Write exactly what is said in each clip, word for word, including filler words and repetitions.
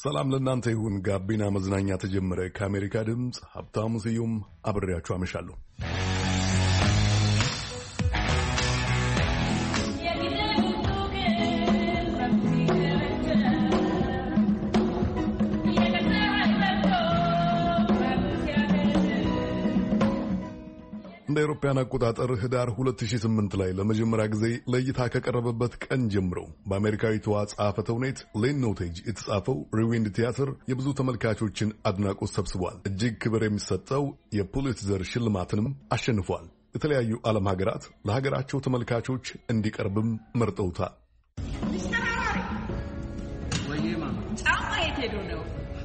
ሰላም ለእናንተ ይሁን። ጋቢና መዝናኛ ተጀመረ። ከአሜሪካ ድምፅ ሀብታሙ ስዩም አብሬያችሁ አመሻለሁ። እንደ አውሮፓውያን አቆጣጠር ህዳር ሁለት ሺህ ስምንት ላይ ለመጀመሪያ ጊዜ ለእይታ ከቀረበበት ቀን ጀምሮ በአሜሪካዊቷ ጸሐፌ ተውኔት ሌን ኖቴጅ የተጻፈው ሪዊንድ ቲያትር የብዙ ተመልካቾችን አድናቆት ሰብስቧል። እጅግ ክብር የሚሰጠው የፑሊትዘር ሽልማትንም አሸንፏል። የተለያዩ ዓለም ሀገራት ለሀገራቸው ተመልካቾች እንዲቀርብም መርጠውታል። ጫማ የት ሄዶ ነው?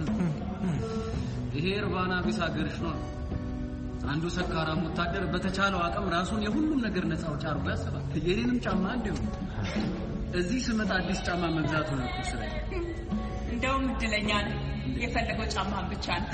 ይሄ እርባና ቢስ ሀገርሽ ነው። አንዱ ሰካራም ወታደር በተቻለው አቅም ራሱን የሁሉም ነገር ነፃ አውጪ አድርጎ ያስባል። የኔንም ጫማ እንዲሁ እዚህ ስመጣ አዲስ ጫማ መግዛት ሆነ እኮ ስራዬ። እንደውም እድለኛ ነኝ፣ የፈለገው ጫማ ብቻ ነው።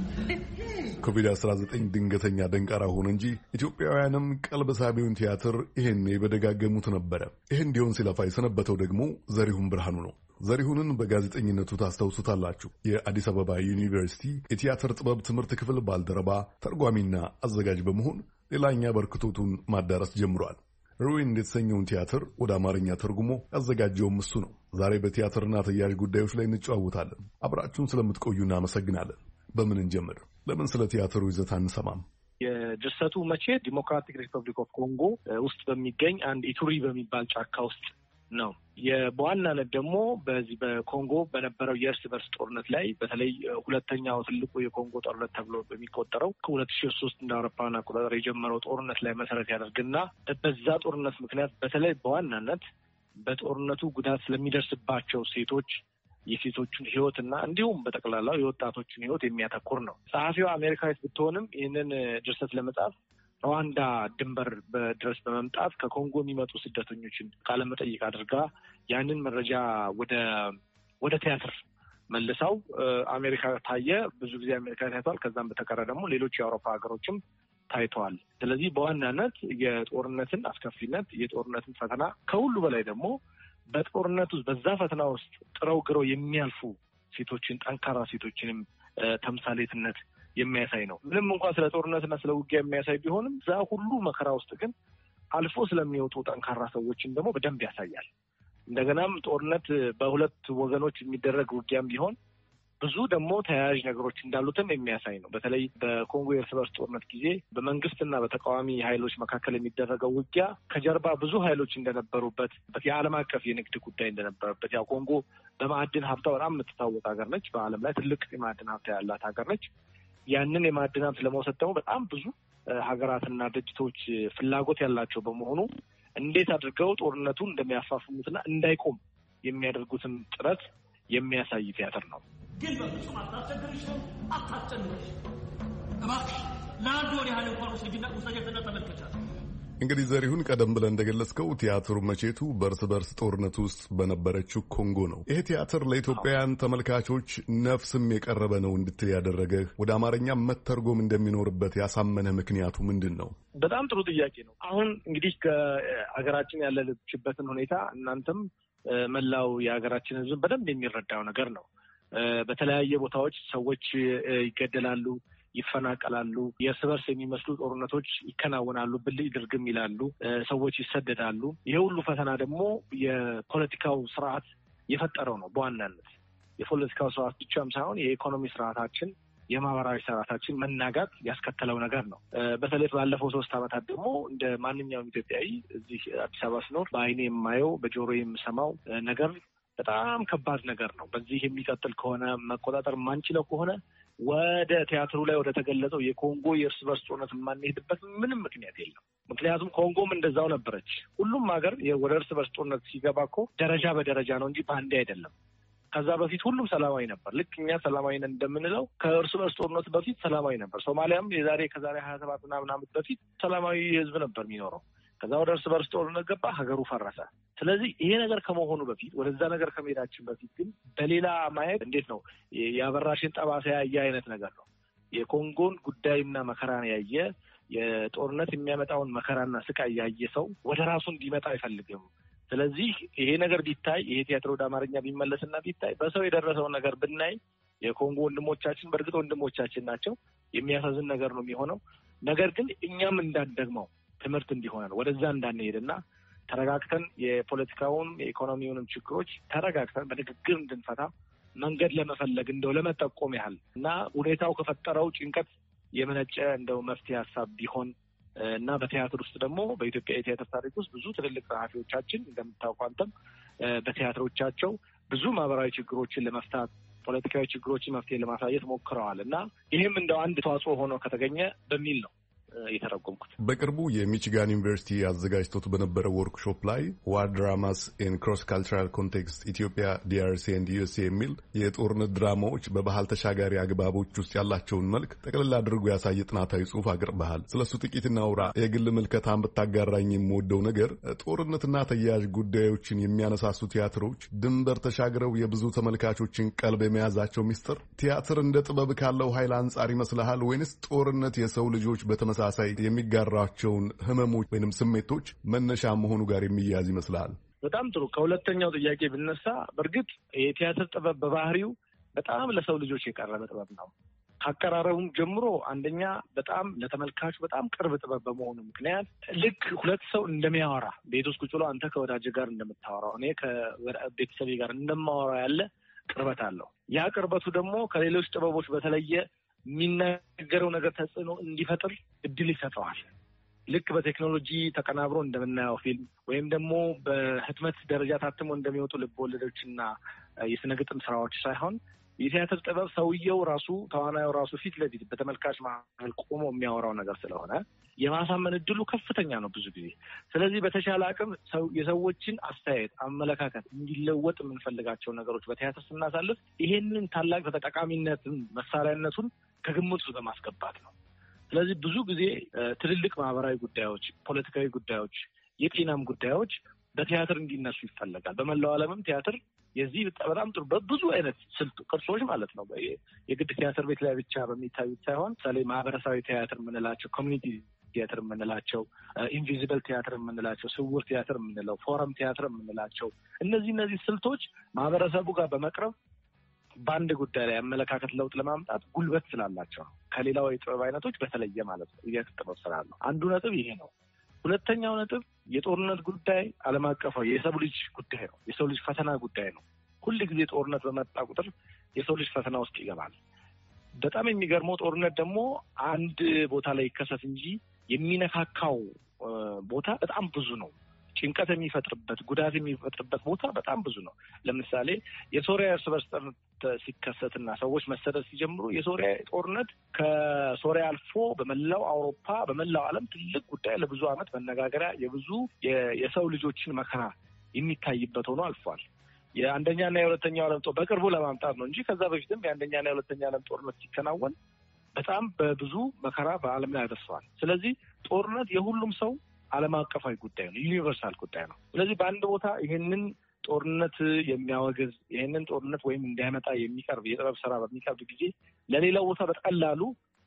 ኮቪድ አስራ ዘጠኝ ድንገተኛ ደንቃራ ሆነ እንጂ ኢትዮጵያውያንም ቀልብ ሳቢውን ቲያትር ይሄኔ በደጋገሙት ነበረ። ይሄ እንዲሆን ሲለፋ የሰነበተው ደግሞ ዘሪሁን ብርሃኑ ነው። ዘሪሁንን በጋዜጠኝነቱ ታስታውሱታላችሁ። የአዲስ አበባ ዩኒቨርሲቲ የቲያትር ጥበብ ትምህርት ክፍል ባልደረባ፣ ተርጓሚና አዘጋጅ በመሆን ሌላኛ በርክቶቱን ማዳረስ ጀምሯል። ሩዊንድ የተሰኘውን ቲያትር ወደ አማርኛ ተርጉሞ ያዘጋጀውም እሱ ነው። ዛሬ በቲያትርና ተያያዥ ጉዳዮች ላይ እንጨዋወታለን። አብራችሁን ስለምትቆዩ እናመሰግናለን። በምን እንጀምር? ለምን ስለ ቲያትሩ ይዘት አንሰማም? የድርሰቱ መቼት ዲሞክራቲክ ሪፐብሊክ ኦፍ ኮንጎ ውስጥ በሚገኝ አንድ ኢቱሪ በሚባል ጫካ ውስጥ ነው። በዋናነት ደግሞ በዚህ በኮንጎ በነበረው የእርስ በርስ ጦርነት ላይ በተለይ ሁለተኛው ትልቁ የኮንጎ ጦርነት ተብሎ በሚቆጠረው ከሁለት ሺህ ሶስት እንደ አውሮፓውያን አቆጣጠር የጀመረው ጦርነት ላይ መሰረት ያደርግና በዛ ጦርነት ምክንያት በተለይ በዋናነት በጦርነቱ ጉዳት ስለሚደርስባቸው ሴቶች የሴቶቹን ሕይወትና እንዲሁም በጠቅላላው የወጣቶችን ሕይወት የሚያተኩር ነው። ጸሐፊዋ አሜሪካዊት ብትሆንም ይህንን ድርሰት ለመጻፍ ሩዋንዳ ድንበር ድረስ በመምጣት ከኮንጎ የሚመጡ ስደተኞችን ቃለመጠይቅ አድርጋ ያንን መረጃ ወደ ወደ ቲያትር መልሰው አሜሪካ ታየ። ብዙ ጊዜ አሜሪካ ታይቷል። ከዛም በተቀረ ደግሞ ሌሎች የአውሮፓ ሀገሮችም ታይተዋል። ስለዚህ በዋናነት የጦርነትን አስከፊነት፣ የጦርነትን ፈተና ከሁሉ በላይ ደግሞ በጦርነት ውስጥ በዛ ፈተና ውስጥ ጥረው ግረው የሚያልፉ ሴቶችን፣ ጠንካራ ሴቶችንም ተምሳሌትነት የሚያሳይ ነው። ምንም እንኳን ስለ ጦርነትና ስለ ውጊያ የሚያሳይ ቢሆንም እዛ ሁሉ መከራ ውስጥ ግን አልፎ ስለሚወጡ ጠንካራ ሰዎችን ደግሞ በደንብ ያሳያል። እንደገናም ጦርነት በሁለት ወገኖች የሚደረግ ውጊያም ቢሆን ብዙ ደግሞ ተያያዥ ነገሮች እንዳሉትም የሚያሳይ ነው። በተለይ በኮንጎ የእርስ በርስ ጦርነት ጊዜ በመንግስትና በተቃዋሚ ኃይሎች መካከል የሚደረገው ውጊያ ከጀርባ ብዙ ኃይሎች እንደነበሩበት፣ የዓለም አቀፍ የንግድ ጉዳይ እንደነበረበት። ያው ኮንጎ በማዕድን ሀብታ በጣም የምትታወቅ ሀገር ነች። በዓለም ላይ ትልቅ የማዕድን ሀብታ ያላት ሀገር ነች። ያንን የማዕድን ሀብት ለመውሰድ ደግሞ በጣም ብዙ ሀገራትና ድርጅቶች ፍላጎት ያላቸው በመሆኑ እንዴት አድርገው ጦርነቱን እንደሚያፋፍሙትና እንዳይቆም የሚያደርጉትን ጥረት የሚያሳይ ቲያትር ነው። ግን በፍጹም አታስቸግርሽ ነው አታስጨንቅሽ። እባክሽ ለአንድ ወር ያህል እንኳን ውሰጂና ውሰጂና ተመልከቻት። እንግዲህ ዘሪሁን፣ ቀደም ብለን እንደገለጽከው ቲያትሩ መቼቱ በእርስ በርስ ጦርነት ውስጥ በነበረችው ኮንጎ ነው። ይሄ ቲያትር ለኢትዮጵያውያን ተመልካቾች ነፍስም የቀረበ ነው እንድትል ያደረገህ፣ ወደ አማርኛ መተርጎም እንደሚኖርበት ያሳመነህ ምክንያቱ ምንድን ነው? በጣም ጥሩ ጥያቄ ነው። አሁን እንግዲህ ከሀገራችን ያለችበትን ሁኔታ እናንተም መላው የሀገራችን ሕዝብ በደንብ የሚረዳው ነገር ነው። በተለያየ ቦታዎች ሰዎች ይገደላሉ፣ ይፈናቀላሉ፣ የእርስ በርስ የሚመስሉ ጦርነቶች ይከናወናሉ፣ ብልጭ ድርግም ይላሉ፣ ሰዎች ይሰደዳሉ። ይሄ ሁሉ ፈተና ደግሞ የፖለቲካው ስርዓት የፈጠረው ነው። በዋናነት የፖለቲካው ስርዓት ብቻም ሳይሆን የኢኮኖሚ ስርዓታችን፣ የማህበራዊ ስርዓታችን መናጋት ያስከተለው ነገር ነው። በተለይ ባለፈው ሶስት ዓመታት ደግሞ እንደ ማንኛውም ኢትዮጵያዊ እዚህ አዲስ አበባ ስኖር በአይኔ የማየው በጆሮ የምሰማው ነገር በጣም ከባድ ነገር ነው። በዚህ የሚቀጥል ከሆነ መቆጣጠር የማንችለው ከሆነ ወደ ቲያትሩ ላይ ወደ ተገለጸው የኮንጎ የእርስ በርስ ጦርነት የማንሄድበት ምንም ምክንያት የለም። ምክንያቱም ኮንጎም እንደዛው ነበረች። ሁሉም ሀገር ወደ እርስ በርስ ጦርነት ሲገባ እኮ ደረጃ በደረጃ ነው እንጂ በአንዴ አይደለም። ከዛ በፊት ሁሉም ሰላማዊ ነበር። ልክ እኛ ሰላማዊ ነን እንደምንለው ከእርስ በርስ ጦርነት በፊት ሰላማዊ ነበር። ሶማሊያም የዛሬ ከዛሬ ሀያ ሰባት ምናምን ዓመት በፊት ሰላማዊ ህዝብ ነበር የሚኖረው። ከዛ ወደ እርስ በርስ ጦርነት ገባ፣ ሀገሩ ፈረሰ። ስለዚህ ይሄ ነገር ከመሆኑ በፊት ወደዛ ነገር ከመሄዳችን በፊት ግን በሌላ ማየት እንዴት ነው የአበራሽን ጠባሳ ያየ አይነት ነገር ነው። የኮንጎን ጉዳይና መከራን ያየ የጦርነት የሚያመጣውን መከራና ስቃይ ያየ ሰው ወደ ራሱ እንዲመጣ አይፈልግም። ስለዚህ ይሄ ነገር ቢታይ ይሄ ቲያትር ወደ አማርኛ ቢመለስና ቢታይ በሰው የደረሰው ነገር ብናይ የኮንጎ ወንድሞቻችን በእርግጥ ወንድሞቻችን ናቸው። የሚያሳዝን ነገር ነው የሚሆነው። ነገር ግን እኛም እንዳንደግመው ትምህርት እንዲሆነን ወደዛ እንዳንሄድና ተረጋግተን የፖለቲካውን የኢኮኖሚውንም ችግሮች ተረጋግተን በንግግር እንድንፈታ መንገድ ለመፈለግ እንደው ለመጠቆም ያህል እና ሁኔታው ከፈጠረው ጭንቀት የመነጨ እንደው መፍትሄ ሀሳብ ቢሆን እና በቲያትር ውስጥ ደግሞ በኢትዮጵያ የቲያትር ታሪክ ውስጥ ብዙ ትልልቅ ጸሐፊዎቻችን እንደምታውቁ አንተም በቲያትሮቻቸው ብዙ ማህበራዊ ችግሮችን ለመፍታት ፖለቲካዊ ችግሮችን መፍትሄ ለማሳየት ሞክረዋል እና ይህም እንደው አንድ ተዋጽኦ ሆኖ ከተገኘ በሚል ነው የተረጎምኩት። በቅርቡ የሚቺጋን ዩኒቨርሲቲ አዘጋጅቶት በነበረው ወርክሾፕ ላይ ዋር ድራማስ ኢን ክሮስ ካልቸራል ኮንቴክስት ኢትዮጵያ ዲአርሲ ኤንድ ዩኤስኤ የሚል የጦርነት ድራማዎች በባህል ተሻጋሪ አግባቦች ውስጥ ያላቸውን መልክ ጠቅልላ አድርጎ ያሳየ ጥናታዊ ጽሑፍ አቅርበሃል። ስለሱ ጥቂት እናውራ። የግል ምልከታን ብታጋራኝ የምወደው ነገር ጦርነትና ተያያዥ ጉዳዮችን የሚያነሳሱ ቲያትሮች ድንበር ተሻግረው የብዙ ተመልካቾችን ቀልብ የመያዛቸው ሚስጥር ቲያትር እንደ ጥበብ ካለው ኃይል አንጻር ይመስልሃል ወይንስ ጦርነት የሰው ልጆች በተመ ሳሳይ የሚጋራቸውን ህመሞች ወይንም ስሜቶች መነሻ መሆኑ ጋር የሚያያዝ ይመስላል? በጣም ጥሩ። ከሁለተኛው ጥያቄ ብነሳ በእርግጥ የቲያትር ጥበብ በባህሪው በጣም ለሰው ልጆች የቀረበ ጥበብ ነው። ካቀራረቡም ጀምሮ አንደኛ በጣም ለተመልካቹ በጣም ቅርብ ጥበብ በመሆኑ ምክንያት ልክ ሁለት ሰው እንደሚያወራ ቤት ውስጥ ቁጭ ብሎ አንተ ከወዳጅ ጋር እንደምታወራው እኔ ከቤተሰቤ ጋር እንደማወራ ያለ ቅርበት አለው። ያ ቅርበቱ ደግሞ ከሌሎች ጥበቦች በተለየ የሚናገረው ነገር ተጽዕኖ እንዲፈጥር እድል ይሰጠዋል። ልክ በቴክኖሎጂ ተቀናብሮ እንደምናየው ፊልም ወይም ደግሞ በህትመት ደረጃ ታትሞ እንደሚወጡ ልብ ወለዶችና የስነ ግጥም ስራዎች ሳይሆን የቲያትር ጥበብ ሰውየው ራሱ ተዋናዩ ራሱ ፊት ለፊት በተመልካች መሀል ቆሞ የሚያወራው ነገር ስለሆነ የማሳመን እድሉ ከፍተኛ ነው ብዙ ጊዜ። ስለዚህ በተሻለ አቅም ሰው የሰዎችን አስተያየት፣ አመለካከት እንዲለወጥ የምንፈልጋቸው ነገሮች በቲያትር ስናሳልፍ ይሄንን ታላቅ ተጠቃሚነትን መሳሪያነቱን ከግምት ውስጥ በማስገባት ነው። ስለዚህ ብዙ ጊዜ ትልልቅ ማህበራዊ ጉዳዮች፣ ፖለቲካዊ ጉዳዮች፣ የጤናም ጉዳዮች በቲያትር እንዲነሱ ይፈለጋል። በመላው ዓለምም ቲያትር የዚህ በጣም ጥሩ በብዙ አይነት ስልት ቅርሶች ማለት ነው የግድ ቲያትር ቤት ላይ ብቻ በሚታዩት ሳይሆን ለምሳሌ ማህበረሰባዊ ቲያትር የምንላቸው፣ ኮሚኒቲ ቲያትር የምንላቸው፣ ኢንቪዚብል ቲያትር የምንላቸው፣ ስውር ቲያትር የምንለው፣ ፎረም ቲያትር የምንላቸው እነዚህ እነዚህ ስልቶች ማህበረሰቡ ጋር በመቅረብ በአንድ ጉዳይ ላይ አመለካከት ለውጥ ለማምጣት ጉልበት ስላላቸው ነው። ከሌላው የጥበብ አይነቶች በተለየ ማለት ነው። የጥበብ ስራ ነው። አንዱ ነጥብ ይሄ ነው። ሁለተኛው ነጥብ የጦርነት ጉዳይ ዓለም አቀፋዊ የሰው ልጅ ጉዳይ ነው። የሰው ልጅ ፈተና ጉዳይ ነው። ሁል ጊዜ ጦርነት በመጣ ቁጥር የሰው ልጅ ፈተና ውስጥ ይገባል። በጣም የሚገርመው ጦርነት ደግሞ አንድ ቦታ ላይ ይከሰት እንጂ የሚነካካው ቦታ በጣም ብዙ ነው። ጭንቀት የሚፈጥርበት ጉዳት የሚፈጥርበት ቦታ በጣም ብዙ ነው። ለምሳሌ የሶሪያ እርስ በርስ ጦርነት ሲከሰትና ሰዎች መሰደድ ሲጀምሩ የሶሪያ ጦርነት ከሶሪያ አልፎ በመላው አውሮፓ በመላው ዓለም ትልቅ ጉዳይ ለብዙ ዓመት መነጋገሪያ የብዙ የሰው ልጆችን መከራ የሚታይበት ሆኖ አልፏል። የአንደኛና የሁለተኛው ዓለም ጦር በቅርቡ ለማምጣት ነው እንጂ ከዛ በፊትም የአንደኛና የሁለተኛ ዓለም ጦርነት ሲከናወን በጣም በብዙ መከራ በዓለም ላይ ያደርሰዋል። ስለዚህ ጦርነት የሁሉም ሰው ዓለም አቀፋዊ ጉዳይ ነው፣ ዩኒቨርሳል ጉዳይ ነው። ስለዚህ በአንድ ቦታ ይሄንን ጦርነት የሚያወግዝ ይሄንን ጦርነት ወይም እንዲያመጣ የሚቀርብ የጥበብ ስራ በሚቀርብ ጊዜ ለሌላው ቦታ በቀላሉ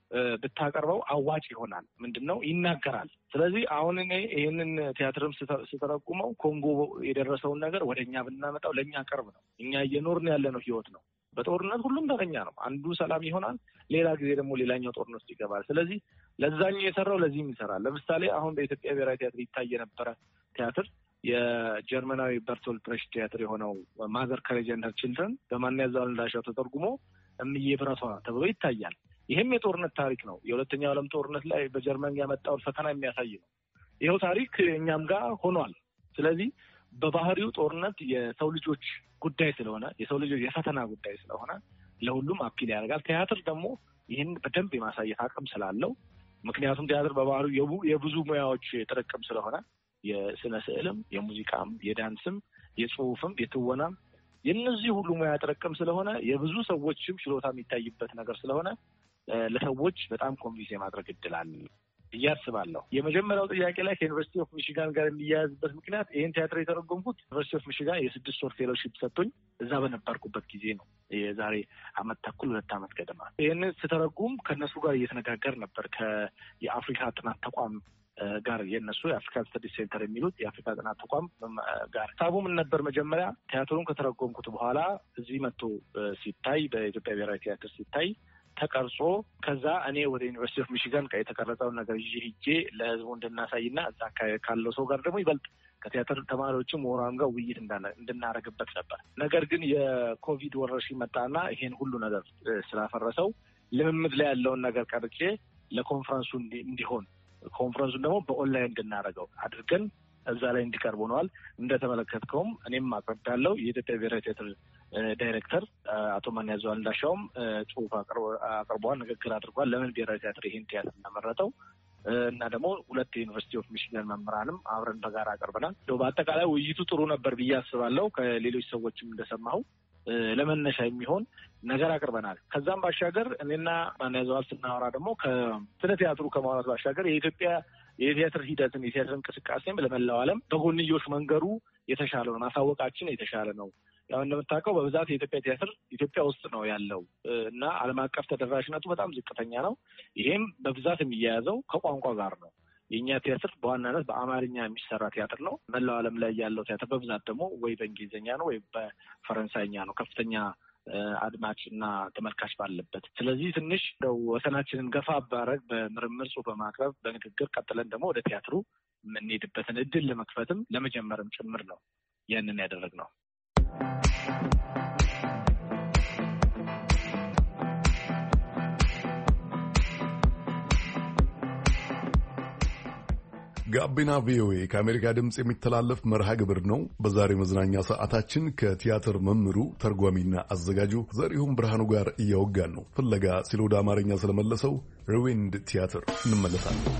ብታቀርበው አዋጭ ይሆናል። ምንድነው ይናገራል። ስለዚህ አሁን እኔ ይሄንን ቲያትርም ስተረጉመው ኮንጎ የደረሰውን ነገር ወደኛ ብናመጣው ለኛ ቅርብ ነው። እኛ እየኖርን ያለነው ህይወት ነው። በጦርነት ሁሉም ተረኛ ነው። አንዱ ሰላም ይሆናል፣ ሌላ ጊዜ ደግሞ ሌላኛው ጦርነት ውስጥ ይገባል። ስለዚህ ለዛኛው የሰራው ለዚህም ይሰራል። ለምሳሌ አሁን በኢትዮጵያ ብሔራዊ ቲያትር ይታይ የነበረ ቲያትር የጀርመናዊ በርቶልት ብሬክት ቲያትር የሆነው ማዘር ከሬጅ ኤንድ ሄር ቺልድረን በማን ያዘዋል እንዳሻው ተተርጉሞ እምዬ ብረቷ ተብሎ ይታያል። ይህም የጦርነት ታሪክ ነው። የሁለተኛው ዓለም ጦርነት ላይ በጀርመን ያመጣውን ፈተና የሚያሳይ ነው። ይኸው ታሪክ እኛም ጋር ሆኗል። ስለዚህ በባህሪው ጦርነት የሰው ልጆች ጉዳይ ስለሆነ የሰው ልጆች የፈተና ጉዳይ ስለሆነ ለሁሉም አፒል ያደርጋል። ቲያትር ደግሞ ይህን በደንብ የማሳየት አቅም ስላለው፣ ምክንያቱም ቲያትር በባህሪው የብዙ ሙያዎች ጥርቅም ስለሆነ የስነ ስዕልም፣ የሙዚቃም፣ የዳንስም፣ የጽሁፍም፣ የትወናም የነዚህ ሁሉ ሙያ ጥርቅም ስለሆነ የብዙ ሰዎችም ችሎታ የሚታይበት ነገር ስለሆነ ለሰዎች በጣም ኮንቪንስ የማድረግ እድል አለ ብዬ አስባለሁ። የመጀመሪያው ጥያቄ ላይ ከዩኒቨርሲቲ ኦፍ ሚሽጋን ጋር የሚያያዝበት ምክንያት ይህን ቲያትር የተረጎምኩት ዩኒቨርሲቲ ኦፍ ሚሽጋን የስድስት ወር ፌሎሺፕ ሰጥቶኝ እዛ በነበርኩበት ጊዜ ነው። የዛሬ አመት ተኩል ሁለት አመት ገደማ ይህን ስተረጉም ከእነሱ ጋር እየተነጋገር ነበር። ከየአፍሪካ ጥናት ተቋም ጋር የነሱ የአፍሪካ ስተዲስ ሴንተር የሚሉት የአፍሪካ ጥናት ተቋም ጋር ሀሳቡ ምን ነበር? መጀመሪያ ቲያትሩን ከተረጎምኩት በኋላ እዚህ መጥቶ ሲታይ በኢትዮጵያ ብሔራዊ ቲያትር ሲታይ ተቀርጾ ከዛ እኔ ወደ ዩኒቨርሲቲ ኦፍ ሚሽጋን የተቀረጸውን ነገር ይዤ ሄጄ ለህዝቡ እንድናሳይና እዛ ካለው ሰው ጋር ደግሞ ይበልጥ ከቲያትር ተማሪዎችም ምሁራን ጋር ውይይት እንድናደርግበት ነበር። ነገር ግን የኮቪድ ወረርሽኝ መጣና ይሄን ሁሉ ነገር ስላፈረሰው ልምምድ ላይ ያለውን ነገር ቀርጬ ለኮንፈረንሱ እንዲሆን ኮንፈረንሱን ደግሞ በኦንላይን እንድናደርገው አድርገን እዛ ላይ እንዲቀርቡ ሆነዋል። እንደተመለከትከውም እኔም አቅርቤያለሁ። የኢትዮጵያ ብሔራዊ ቲያትር ዳይሬክተር አቶ ማንያዘዋል እንዳሻውም ጽሁፍ አቅርበዋል፣ ንግግር አድርጓል። ለምን ብሔራዊ ቲያትር ይሄን ቲያትር እንደመረጠው እና ደግሞ ሁለት ዩኒቨርሲቲ ኦፍ ሚሽጋን መምህራንም አብረን በጋራ አቅርበናል። በአጠቃላይ ውይይቱ ጥሩ ነበር ብዬ አስባለሁ። ከሌሎች ሰዎችም እንደሰማሁ ለመነሻ የሚሆን ነገር አቅርበናል። ከዛም ባሻገር እኔና ማንያዘዋል ስናወራ ደግሞ ከስነ ቲያትሩ ከማውራት ባሻገር የኢትዮጵያ የቲያትር ሂደትን የቲያትር እንቅስቃሴም ለመላው ዓለም በጎንዮሽ መንገዱ የተሻለ ነው፣ ማሳወቃችን የተሻለ ነው። ያው እንደምታውቀው በብዛት የኢትዮጵያ ቲያትር ኢትዮጵያ ውስጥ ነው ያለው እና ዓለም አቀፍ ተደራሽነቱ በጣም ዝቅተኛ ነው። ይሄም በብዛት የሚያያዘው ከቋንቋ ጋር ነው። የእኛ ቲያትር በዋናነት በአማርኛ የሚሰራ ቲያትር ነው። መላው ዓለም ላይ ያለው ቲያትር በብዛት ደግሞ ወይ በእንግሊዝኛ ነው ወይ በፈረንሳይኛ ነው፣ ከፍተኛ አድማጭ እና ተመልካች ባለበት። ስለዚህ ትንሽ ወሰናችንን ገፋ ባረግ በምርምር ጽሑፍ በማቅረብ በንግግር ቀጥለን ደግሞ ወደ ቲያትሩ የምንሄድበትን እድል ለመክፈትም ለመጀመርም ጭምር ነው ያንን ያደረግነው። ጋቢና ቪኦኤ ከአሜሪካ ድምፅ የሚተላለፍ መርሃ ግብር ነው። በዛሬ መዝናኛ ሰዓታችን ከቲያትር መምህሩ ተርጓሚና አዘጋጁ ዘሪሁን ብርሃኑ ጋር እያወጋን ነው። ፍለጋ ሲል ወደ አማርኛ ስለመለሰው ሪዊንድ ቲያትር እንመለሳለን።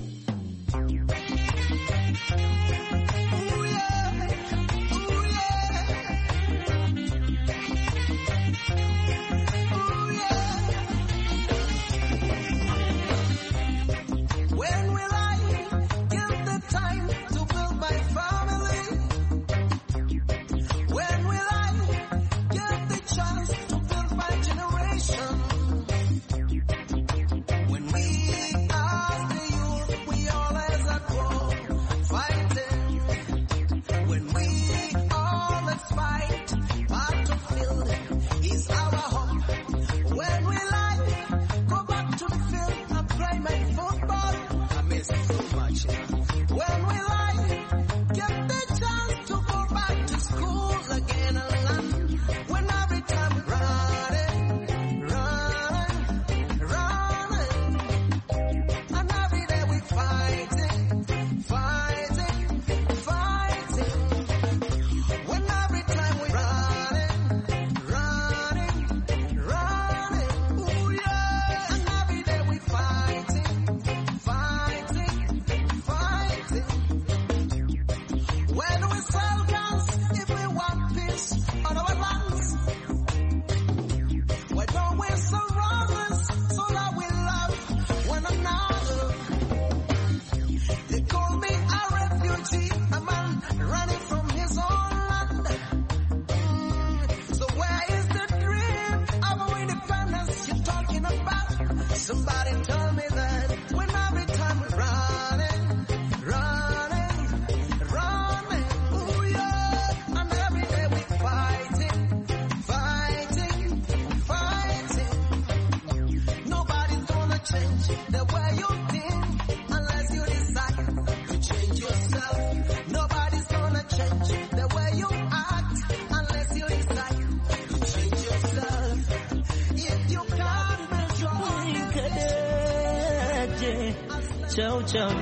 Ciao ciao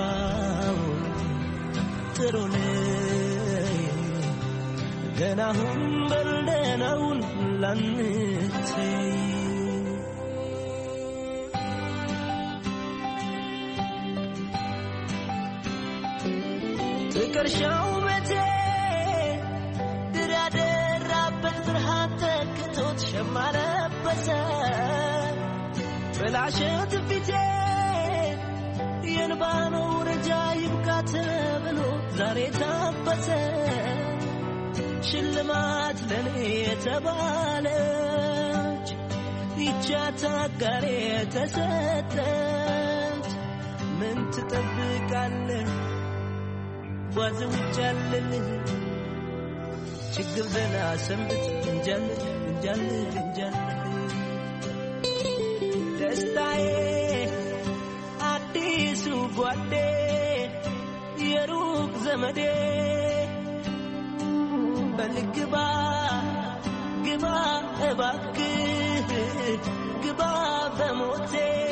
ciao Terone Dena humbal dena un lanete Tekar shawmete Dirade rabbet berhatek tot shamara basa Belashat fite የንባኖ ረጃይብ ካተብሎ ዛሬ ታበተ ሽልማት ለኔ የተባለች ይቻታ ጋር ተሰጠች ምን ትጠብቃለህ ዋዘውቻለህ ችግር ደና ሰንብት እንጃል እንጃል እንጃል ደስታዬ አዲሱ ጓዴ የሩቅ ዘመዴ በልግባ ግባ እባክህ ግባ በሞቴ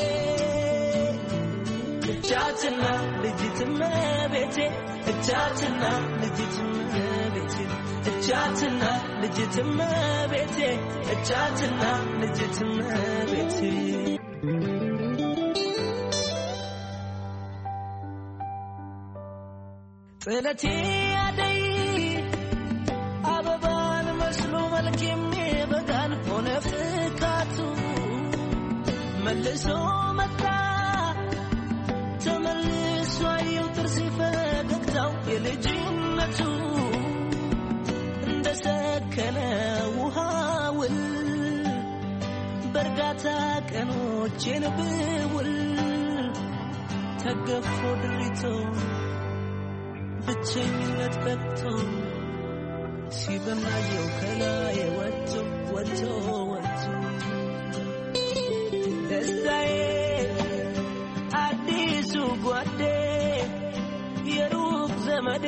እቻትና ልጅትም ቤቴ እቻትና ልጅትም ቤቴ እቻትና ልጅትም ቤቴ እቻትና ልጅትም ቤቴ ጥለቴ አደይ አበባን መስሎ መልኬም በጋን ሆነ ፍካቱ መልሶ መጣ ተመልሶ አየው ጥርስ ፈገግታው የልጅነቱ እንደሰከነ ውሃውል በርጋታ ቀኖቼን ብውል ተገፎ ድሪቶ ብቸኝነት በቅቶ ሲበናየው ከላይ ወጥቶ ወጥቶ ወጥቶ ደስታዬ አዲሱ ጓዴ የሩቅ ዘመዴ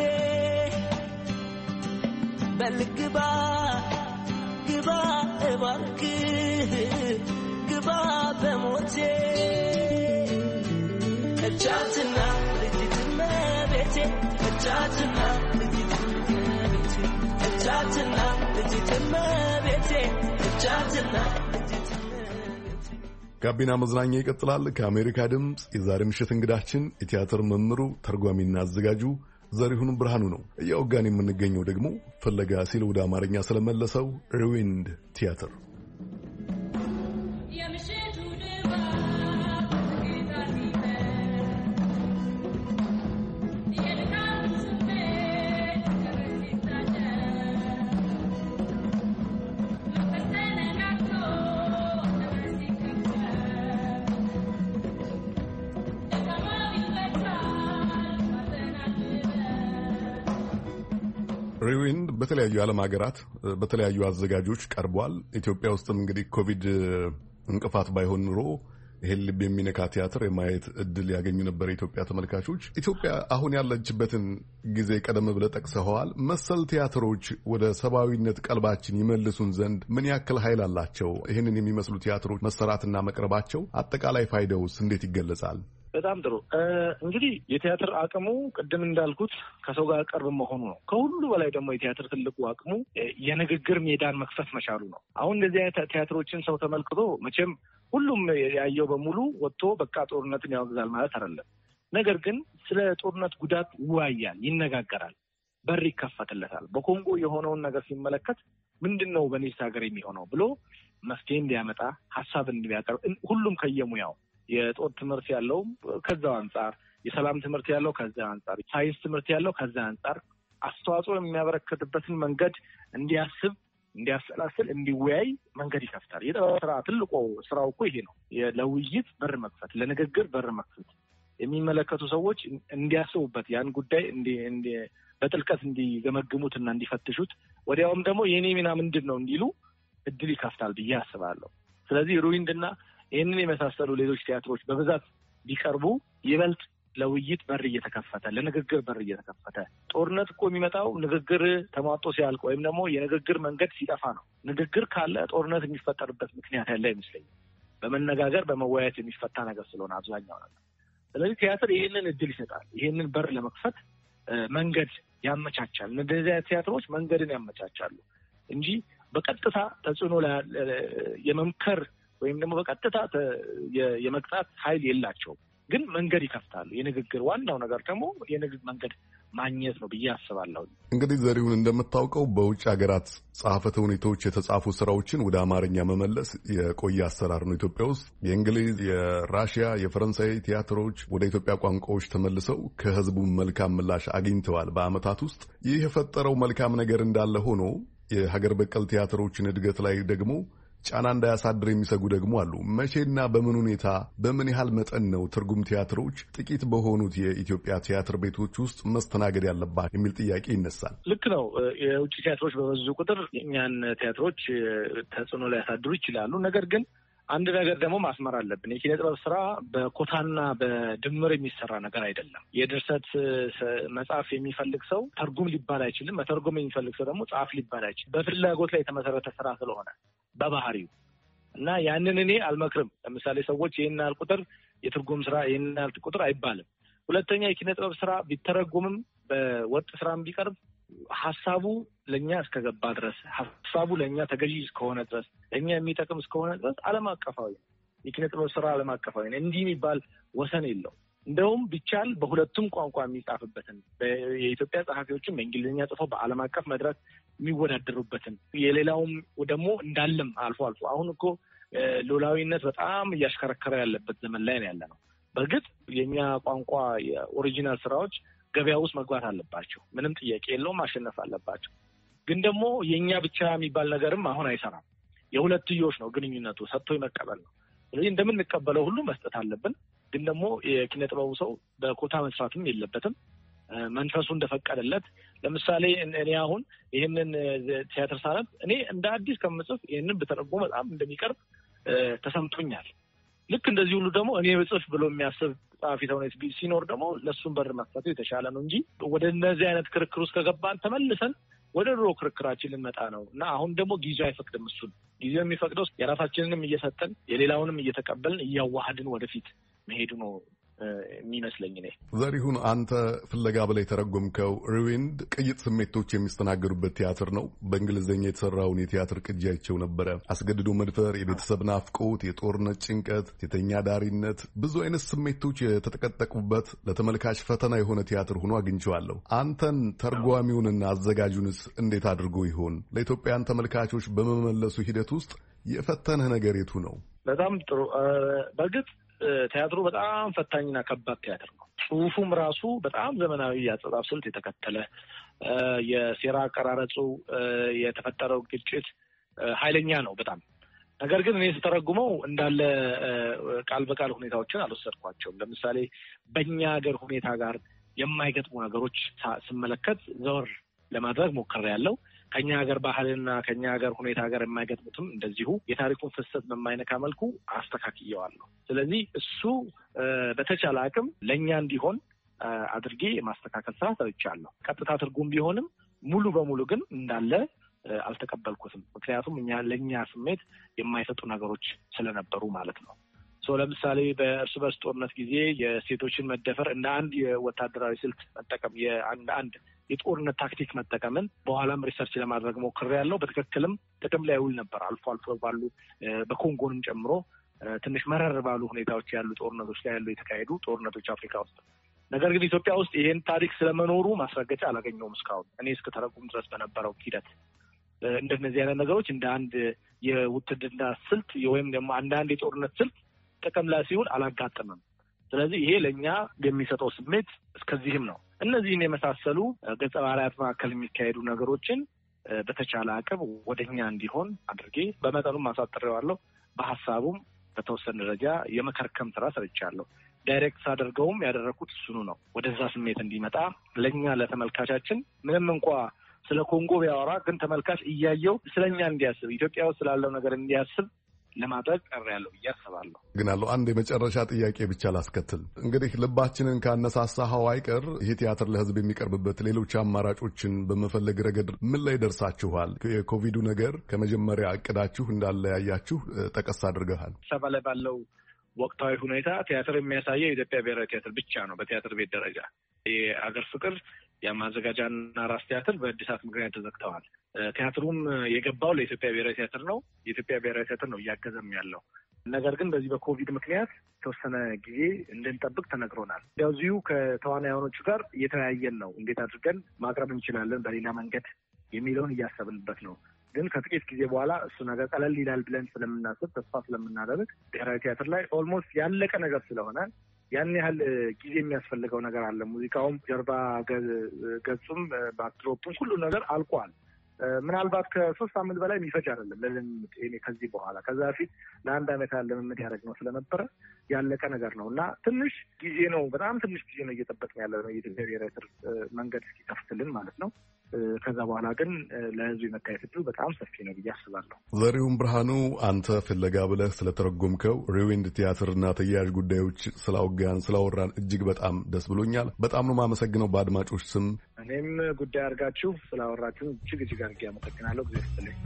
በልግባ ግባ እባክህ ግባ በሞቴ እቻትና ልጅትም ቤቴ እቻትና ልጅትም ቤቴ እቻትና ልጅትም ቤቴ እቻትና ልጅትም ቤቴ ጋቢና መዝናኛ ይቀጥላል። ከአሜሪካ ድምፅ የዛሬ ምሽት እንግዳችን የቲያትር መምህሩ ተርጓሚና አዘጋጁ ዘሪሁን ብርሃኑ ነው። እያወጋን የምንገኘው ደግሞ ፍለጋ ሲል ወደ አማርኛ ስለመለሰው ሪዊንድ ቲያትር ሪዊንድ በተለያዩ የዓለም ሀገራት በተለያዩ አዘጋጆች ቀርቧል። ኢትዮጵያ ውስጥም እንግዲህ ኮቪድ እንቅፋት ባይሆን ኑሮ ይሄን ልብ የሚነካ ቲያትር የማየት እድል ያገኙ ነበር የኢትዮጵያ ተመልካቾች። ኢትዮጵያ አሁን ያለችበትን ጊዜ ቀደም ብለህ ጠቅሰኸዋል። መሰል ቲያትሮች ወደ ሰብአዊነት ቀልባችን ይመልሱን ዘንድ ምን ያክል ኃይል አላቸው? ይህንን የሚመስሉ ቲያትሮች መሰራትና መቅረባቸው አጠቃላይ ፋይዳውስ እንዴት ይገለጻል? በጣም ጥሩ። እንግዲህ የቲያትር አቅሙ ቅድም እንዳልኩት ከሰው ጋር ቅርብ መሆኑ ነው። ከሁሉ በላይ ደግሞ የቲያትር ትልቁ አቅሙ የንግግር ሜዳን መክፈት መቻሉ ነው። አሁን እንደዚህ አይነት ቲያትሮችን ሰው ተመልክቶ መቼም ሁሉም ያየው በሙሉ ወጥቶ በቃ ጦርነትን ያወግዛል ማለት አይደለም። ነገር ግን ስለ ጦርነት ጉዳት ይወያያል፣ ይነጋገራል፣ በር ይከፈትለታል። በኮንጎ የሆነውን ነገር ሲመለከት ምንድን ነው በኔስ ሀገር የሚሆነው ብሎ መፍትሄ እንዲያመጣ ሀሳብ እንዲያቀርብ ሁሉም ከየሙያው የጦር ትምህርት ያለው ከዛው አንጻር፣ የሰላም ትምህርት ያለው ከዛ አንጻር፣ ሳይንስ ትምህርት ያለው ከዛ አንጻር አስተዋጽኦ የሚያበረክትበትን መንገድ እንዲያስብ፣ እንዲያሰላስል፣ እንዲወያይ መንገድ ይከፍታል። የጥበብ ስራ ትልቁ ስራው እኮ ይሄ ነው። ለውይይት በር መክፈት፣ ለንግግር በር መክፈት፣ የሚመለከቱ ሰዎች እንዲያስቡበት ያን ጉዳይ እንዲ በጥልቀት እንዲገመግሙትና እንዲፈትሹት፣ ወዲያውም ደግሞ የኔ ሚና ምንድን ነው እንዲሉ እድል ይከፍታል ብዬ አስባለሁ። ስለዚህ ሩዊንድና ይህንን የመሳሰሉ ሌሎች ቲያትሮች በብዛት ቢቀርቡ ይበልጥ ለውይይት በር እየተከፈተ፣ ለንግግር በር እየተከፈተ። ጦርነት እኮ የሚመጣው ንግግር ተሟጦ ሲያልቅ ወይም ደግሞ የንግግር መንገድ ሲጠፋ ነው። ንግግር ካለ ጦርነት የሚፈጠርበት ምክንያት ያለ አይመስለኝም። በመነጋገር በመወያየት የሚፈታ ነገር ስለሆነ አብዛኛው ነገር። ስለዚህ ቲያትር ይህንን እድል ይሰጣል። ይህንን በር ለመክፈት መንገድ ያመቻቻል። እንደዚህ ቲያትሮች መንገድን ያመቻቻሉ እንጂ በቀጥታ ተጽዕኖ የመምከር ወይም ደግሞ በቀጥታ የመቅጣት ኃይል የላቸውም። ግን መንገድ ይከፍታሉ። የንግግር ዋናው ነገር ደግሞ የንግግር መንገድ ማግኘት ነው ብዬ አስባለሁ። እንግዲህ ዘሪሁን እንደምታውቀው በውጭ ሀገራት ጸሐፍተ ሁኔታዎች የተጻፉ ስራዎችን ወደ አማርኛ መመለስ የቆየ አሰራር ነው። ኢትዮጵያ ውስጥ የእንግሊዝ፣ የራሽያ፣ የፈረንሳይ ቲያትሮች ወደ ኢትዮጵያ ቋንቋዎች ተመልሰው ከህዝቡ መልካም ምላሽ አግኝተዋል በአመታት ውስጥ። ይህ የፈጠረው መልካም ነገር እንዳለ ሆኖ የሀገር በቀል ቲያትሮችን እድገት ላይ ደግሞ ጫና እንዳያሳድር የሚሰጉ ደግሞ አሉ። መቼና በምን ሁኔታ በምን ያህል መጠን ነው ትርጉም ቲያትሮች ጥቂት በሆኑት የኢትዮጵያ ቲያትር ቤቶች ውስጥ መስተናገድ ያለባቸው የሚል ጥያቄ ይነሳል። ልክ ነው። የውጭ ቲያትሮች በበዙ ቁጥር እኛን ቲያትሮች ተጽዕኖ ሊያሳድሩ ይችላሉ። ነገር ግን አንድ ነገር ደግሞ ማስመር አለብን። የኪነ ጥበብ ስራ በኮታና በድምር የሚሰራ ነገር አይደለም። የድርሰት መጽሐፍ የሚፈልግ ሰው ተርጉም ሊባል አይችልም። መተርጎም የሚፈልግ ሰው ደግሞ ጸሐፊ ሊባል አይችልም። በፍላጎት ላይ የተመሰረተ ስራ ስለሆነ በባህሪው እና ያንን እኔ አልመክርም። ለምሳሌ ሰዎች ይህን ያህል ቁጥር የትርጉም ስራ ይህን ያህል ቁጥር አይባልም። ሁለተኛ የኪነ ጥበብ ስራ ቢተረጉምም በወጥ ስራም ቢቀርብ ሀሳቡ ለእኛ እስከገባ ድረስ ሀሳቡ ለእኛ ተገዢ እስከሆነ ድረስ ለእኛ የሚጠቅም እስከሆነ ድረስ ዓለም አቀፋዊ የኪነ ጥበብ ስራ ዓለም አቀፋዊ እንዲህ የሚባል ወሰን የለው። እንደውም ቢቻል በሁለቱም ቋንቋ የሚጻፍበትን የኢትዮጵያ ጸሐፊዎችም በእንግሊዝኛ ጽፈው በዓለም አቀፍ መድረክ የሚወዳደሩበትን የሌላውም ደግሞ እንዳለም አልፎ አልፎ አሁን እኮ ሉላዊነት በጣም እያሽከረከረ ያለበት ዘመን ላይ ነው ያለ ነው። በእርግጥ የእኛ ቋንቋ የኦሪጂናል ስራዎች ገበያ ውስጥ መግባት አለባቸው። ምንም ጥያቄ የለውም። ማሸነፍ አለባቸው። ግን ደግሞ የእኛ ብቻ የሚባል ነገርም አሁን አይሰራም። የሁለትዮሽ ነው ግንኙነቱ፣ ሰጥቶ መቀበል ነው። ስለዚህ እንደምንቀበለው ሁሉ መስጠት አለብን። ግን ደግሞ የኪነ ጥበቡ ሰው በኮታ መስራትም የለበትም። መንፈሱ እንደፈቀደለት ለምሳሌ እኔ አሁን ይህንን ቲያትር ሳነብ እኔ እንደ አዲስ ከምጽፍ ይህንን ብተረጎም በጣም እንደሚቀርብ ተሰምቶኛል። ልክ እንደዚህ ሁሉ ደግሞ እኔ ብጽፍ ብሎ የሚያስብ ጸሐፊ ተውኔት ሲኖር ደግሞ ለእሱም በር መክፈቱ የተሻለ ነው እንጂ ወደ እነዚህ አይነት ክርክር ውስጥ ከገባን ተመልሰን ወደ ድሮ ክርክራችን ልንመጣ ነው እና አሁን ደግሞ ጊዜው አይፈቅድም። እሱን ጊዜው የሚፈቅደው የራሳችንንም እየሰጠን የሌላውንም እየተቀበልን እያዋሃድን ወደፊት መሄዱ ነው የሚመስለኝ። እኔ ዘሪሁን፣ አንተ ፍለጋ በላይ የተረጎምከው ሪዊንድ ቅይጥ ስሜቶች የሚስተናገዱበት ቲያትር ነው። በእንግሊዝኛ የተሰራውን የቲያትር ቅጂያቸው ነበረ። አስገድዶ መድፈር፣ የቤተሰብ ናፍቆት፣ የጦርነት ጭንቀት፣ ሴተኛ ዳሪነት፣ ብዙ አይነት ስሜቶች የተጠቀጠቁበት ለተመልካች ፈተና የሆነ ቲያትር ሆኖ አግኝቼዋለሁ። አንተን ተርጓሚውንና አዘጋጁንስ እንዴት አድርጎ ይሆን ለኢትዮጵያን ተመልካቾች በመመለሱ ሂደት ውስጥ የፈተነህ ነገር የቱ ነው? በጣም ጥሩ። በእርግጥ ቲያትሩ በጣም ፈታኝና ከባድ ቲያትር ነው። ጽሁፉም ራሱ በጣም ዘመናዊ የአጻጻፍ ስልት የተከተለ፣ የሴራ አቀራረጹ፣ የተፈጠረው ግጭት ኃይለኛ ነው በጣም። ነገር ግን እኔ ስተረጉመው እንዳለ ቃል በቃል ሁኔታዎችን አልወሰድኳቸውም። ለምሳሌ በእኛ ሀገር ሁኔታ ጋር የማይገጥሙ ነገሮች ስመለከት ዘወር ለማድረግ ሞክሬያለሁ። ከኛ ሀገር ባህልና ከኛ ሀገር ሁኔታ ጋር የማይገጥሙትም እንደዚሁ የታሪኩን ፍሰት በማይነካ መልኩ አስተካክየዋለሁ። ስለዚህ እሱ በተቻለ አቅም ለእኛ እንዲሆን አድርጌ የማስተካከል ስራ ሰርቻለሁ። ቀጥታ ትርጉም ቢሆንም ሙሉ በሙሉ ግን እንዳለ አልተቀበልኩትም። ምክንያቱም እኛ ለእኛ ስሜት የማይሰጡ ነገሮች ስለነበሩ ማለት ነው። ለምሳሌ በእርስ በርስ ጦርነት ጊዜ የሴቶችን መደፈር እንደ አንድ የወታደራዊ ስልት መጠቀም የአንድ አንድ የጦርነት ታክቲክ መጠቀምን በኋላም ሪሰርች ለማድረግ ሞክሬያለሁ። በትክክልም ጥቅም ላይ ውል ነበር። አልፎ አልፎ ባሉ በኮንጎንም ጨምሮ ትንሽ መረር ባሉ ሁኔታዎች ያሉ ጦርነቶች ላይ ያሉ የተካሄዱ ጦርነቶች አፍሪካ ውስጥ። ነገር ግን ኢትዮጵያ ውስጥ ይሄን ታሪክ ስለመኖሩ ማስረገጫ አላገኘውም እስካሁን እኔ እስከተረጉም ድረስ በነበረው ሂደት። እንደነዚህ አይነት ነገሮች እንደ አንድ የውትድርና ስልት ወይም ደግሞ አንዳንድ የጦርነት ስልት ጥቅም ላይ ሲውል አላጋጠመም። ስለዚህ ይሄ ለእኛ የሚሰጠው ስሜት እስከዚህም ነው። እነዚህን የመሳሰሉ ገጸ ባህሪያት መካከል የሚካሄዱ ነገሮችን በተቻለ አቅም ወደኛ እንዲሆን አድርጌ በመጠኑም አሳጥሬዋለሁ። በሀሳቡም በተወሰነ ደረጃ የመከርከም ስራ ሰርቻለሁ። ዳይሬክት ሳደርገውም ያደረኩት እሱኑ ነው። ወደዛ ስሜት እንዲመጣ ለእኛ ለተመልካቻችን ምንም እንኳ ስለ ኮንጎ ቢያወራ ግን ተመልካች እያየው ስለኛ እንዲያስብ ኢትዮጵያ ውስጥ ስላለው ነገር እንዲያስብ ለማድረግ ቀር ያለው ብዬ አስባለሁ። ግን አለው አንድ የመጨረሻ ጥያቄ ብቻ ላስከትል። እንግዲህ ልባችንን ካነሳሳኸው አይቀር ይህ ቲያትር ለሕዝብ የሚቀርብበት ሌሎች አማራጮችን በመፈለግ ረገድ ምን ላይ ደርሳችኋል? የኮቪዱ ነገር ከመጀመሪያ እቅዳችሁ እንዳለ ያያችሁ ጠቀስ አድርገሃል። ሰባ ላይ ባለው ወቅታዊ ሁኔታ ቲያትር የሚያሳየው የኢትዮጵያ ብሔራዊ ቲያትር ብቻ ነው። በቲያትር ቤት ደረጃ የአገር ፍቅር የማዘጋጃና ራስ ቲያትር በእድሳት ምክንያት ተዘግተዋል። ቲያትሩም የገባው ለኢትዮጵያ ብሔራዊ ቲያትር ነው። የኢትዮጵያ ብሔራዊ ቲያትር ነው እያገዘም ያለው። ነገር ግን በዚህ በኮቪድ ምክንያት የተወሰነ ጊዜ እንድንጠብቅ ተነግሮናል። ያዚሁ ከተዋናዮቹ ጋር እየተወያየን ነው። እንዴት አድርገን ማቅረብ እንችላለን በሌላ መንገድ የሚለውን እያሰብንበት ነው። ግን ከጥቂት ጊዜ በኋላ እሱ ነገር ቀለል ይላል ብለን ስለምናስብ ተስፋ ስለምናደርግ ብሔራዊ ቲያትር ላይ ኦልሞስት ያለቀ ነገር ስለሆነ ያን ያህል ጊዜ የሚያስፈልገው ነገር አለ። ሙዚቃውም ጀርባ ገጹም ባክድሮፑም ሁሉ ነገር አልቋል። ምናልባት ከሶስት ሳምንት በላይ የሚፈጅ አይደለም ለልምምድ እኔ ከዚህ በኋላ ከዛ በፊት ለአንድ ዓመት ያለ ልምምድ ያደረግነው ስለነበረ ያለቀ ነገር ነው እና ትንሽ ጊዜ ነው በጣም ትንሽ ጊዜ ነው እየጠበቅን ያለ ነው የኢትዮጵያ ብሔራዊ ቲያትር መንገድ እስኪከፍትልን ማለት ነው። ከዛ በኋላ ግን ለህዝቡ የመታየት ዕድሉ በጣም ሰፊ ነው ብዬ አስባለሁ። ዘሪሁን ብርሃኑ አንተ ፍለጋ ብለህ ስለተረጎምከው ሪዊንድ ቲያትርና ተያያዥ ጉዳዮች ስላወጋን ስላወራን እጅግ በጣም ደስ ብሎኛል። በጣም ነው የማመሰግነው በአድማጮች ስም። እኔም ጉዳይ አድርጋችሁ ስላወራችሁ እጅግ እጅግ አድርጌ አመሰግናለሁ። ጊዜ ስትለኝ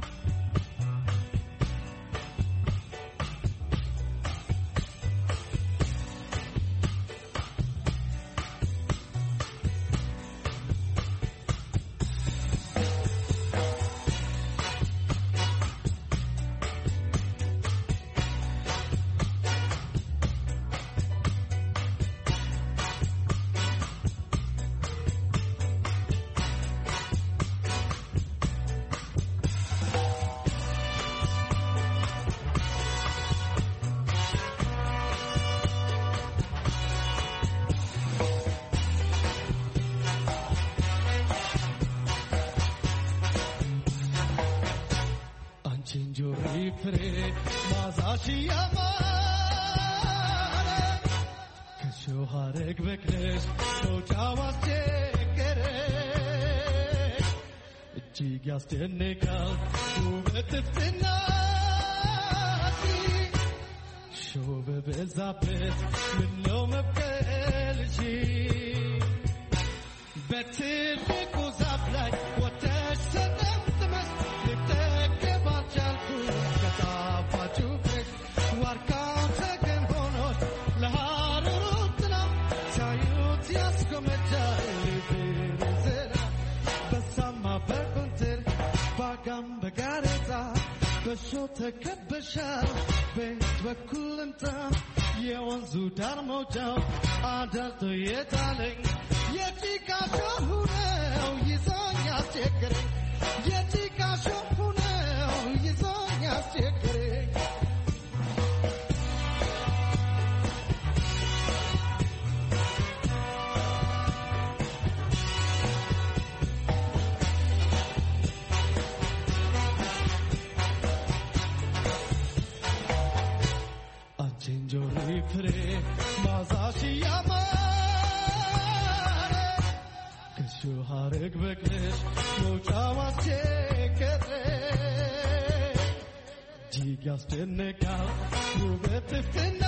ያስደንቃል ውበትና ሾው በበዛበት ምነው መብቀልሽ በትልቁ ዛፍ ላይ ወተሽ ሰጠምጥመሽ ልጠገብ አልቻልኩም ከጣፋጩ ፍሬሽ ዋርካው ተገን ሆኖሽ ለሐሩሩ ጥላ ሳዩት ያስጎመጃል ብርዝና በሳማ በቁንትር ባጋም በጋሬጣ በሾ ተከበሻል ቤት በኩል እንታ የወንዙ ዳር መውጫው አዳልቶ የጣለኝ የጭቃ ሾሁ ነው ይዞኝ አስቸገረኝ የጭቃ ሾሁ ነው ይዞኝ አስቸገረኝ ፍሬ ማዛሽ ያማረ ከሾህ ሐረግ በቅለሽ መውጫው አስቸገረ እጅግ ያስደንቃል ውበትሽና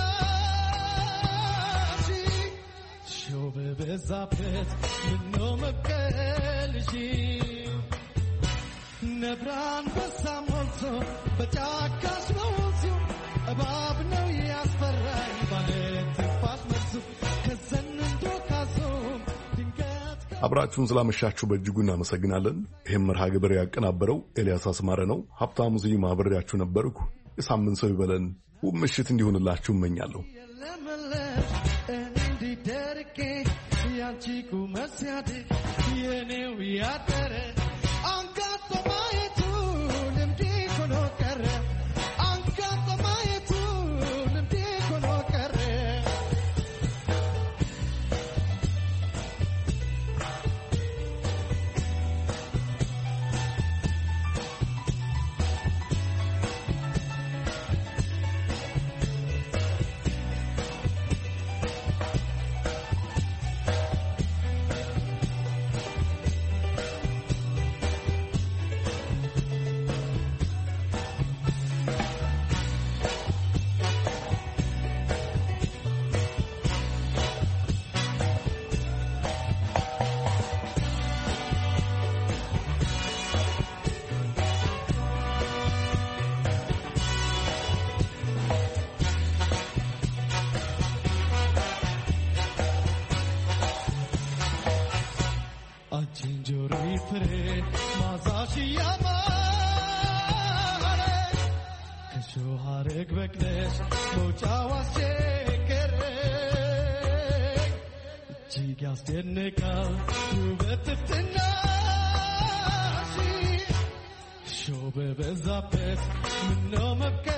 ሾህ በበዛበት ምነው መብቀልሽ ነብር አንበሳ ሞልቶ በጫካሽ በወንዙ እባብ ነው ያስፈራኝ ማለት ትንፋሽ መልሱ ከዘንንዶ ካዞም ድንገት አብራችሁን ስላመሻችሁ በእጅጉ እናመሰግናለን። ይህም መርሃ ግብር ያቀናበረው ኤልያስ አስማረ ነው። ሀብታሙ ስዩም አብሬያችሁ ነበርኩ። የሳምንት ሰው ይበለን። ውብ ምሽት እንዲሆንላችሁ እመኛለሁ። እንዲደርቄ ያንቺ ቁመት ሲያድግ የኔው ያደረ አንጋጦ ማየቱ ልምድ ሆኖ ቀረ ማዛሽ ያማረ ከሾህ ሐረግ በቅለሽ መውጫው አስቸገረኝ እጅግ ያስደንቃል ውበትሽና ሾህ በበዛበት ምነው መብቀልሽ